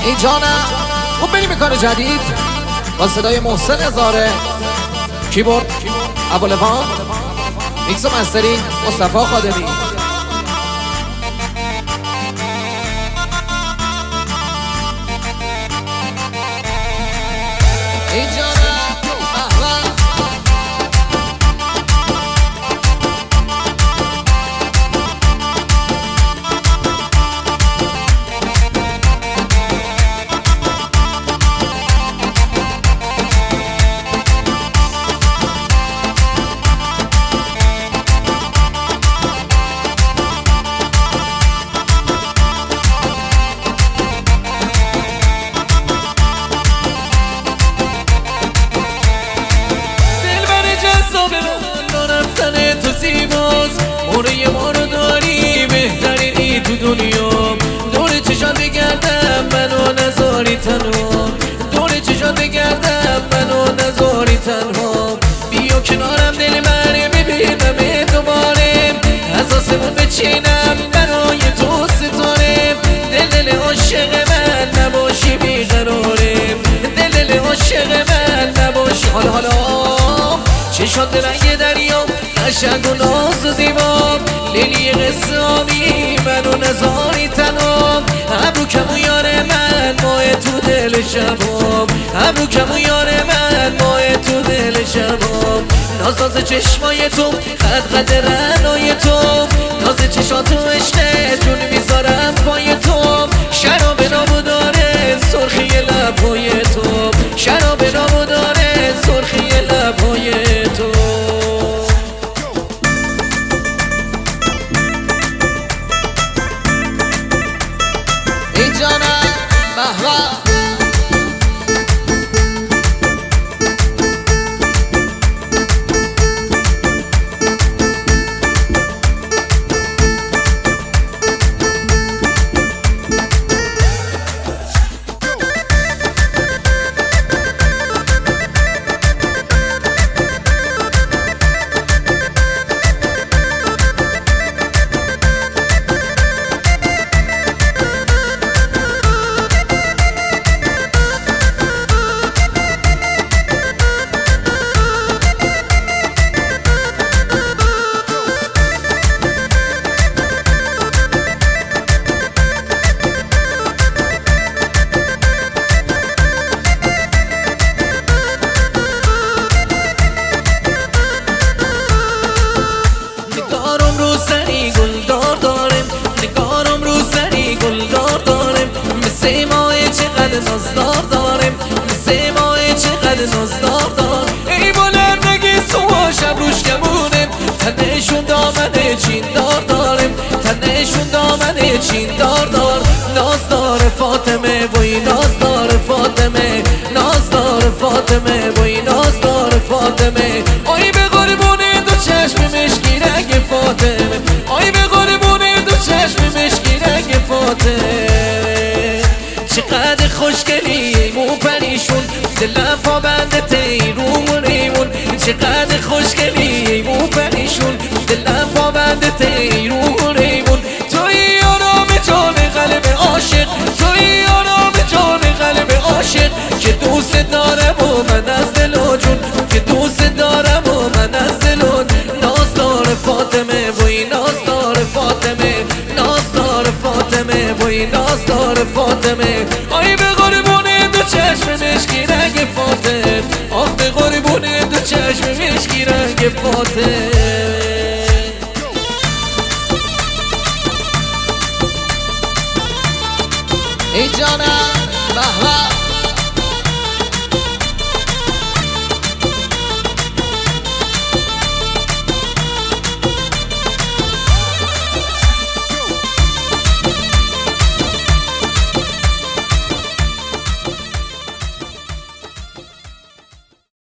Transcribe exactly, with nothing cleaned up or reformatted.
ای جانم خب بریم کار جدید با صدای محسن هزاره، کیبورد ابوالفام، میکس و مسترینگ مصطفی خادمی. ای جانم تو زیباست موره ما رو داری بهترین ای تو دنیا. دور چشات بگردم منو نذاری تنها، دور چشات بگردم منو نذاری تنها. بیا کنارم دل من ببینم دوباره، از آسمون بچینم برای تو ستاره. دل دل عاشق من نباشی بیقراره، دل دل عاشق من نباشی. حالا حالا چشات رنگ دریا قشنگ و ناز و زیبا، لیلی قصه آبی منو نذاری تنها. ابرو کمو یار من ماه تو دل شباب، ابرو کمو یار من ماه تو دل شباب. ناز ناز چشمای تو خد خد رنای تو، ناز چشات و عشق جون میذارم پای تو. شراب نامو داره سرخی لبهای تو، شراب نامو داره سرخی لبهای تو. ای جانم بهوا نازدار دارم مثل ماه چقدر نازدار دار. ای بلند نگی سوا شب روش کمونه، تنشون دامنه چین دار دارم، تنشون دامنه چین دار دار. نازدار فاطمه وای نازدار فاطمه، نازدار فاطمه وای نازدار فاطمه. آی به قربونه دو چشم مشکی رنگ فاطمه، آی به قربونه دو چشم مشکی رنگ فاطمه. چقدر خوشگلی مو پریشون دلم پابند تیرون ریمون، چقدر خوشگلی مو پریشون دلم پابند تیرون ریمون. توی آرام جان قلب عاشق، توی آرام جان قلب عاشق، که دوست دارم و من از دل و جون، که دوست دارم و من از دل و. نازدار فاطمه وای نازدار فاطمه، نازدار فاطمه وای نازدار فاطمه. آی به قربونه دو چشم مشکی رنگ فاطمه، آخ به قربونه دو چشم مشکی رنگ فاطمه. ای جانم بهوا